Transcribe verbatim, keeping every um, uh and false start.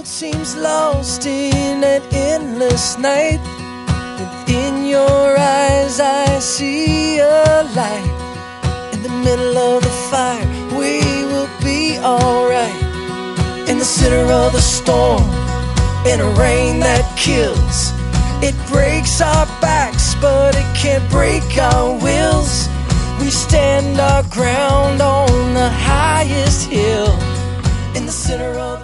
seems lost in an endless night. Within your eyes I see a light. In the middle of the fire we will be alright. In the center of the storm, in a rain that kills, it breaks our backs but it can't break our wills. We stand our ground on the highest hill. In the center of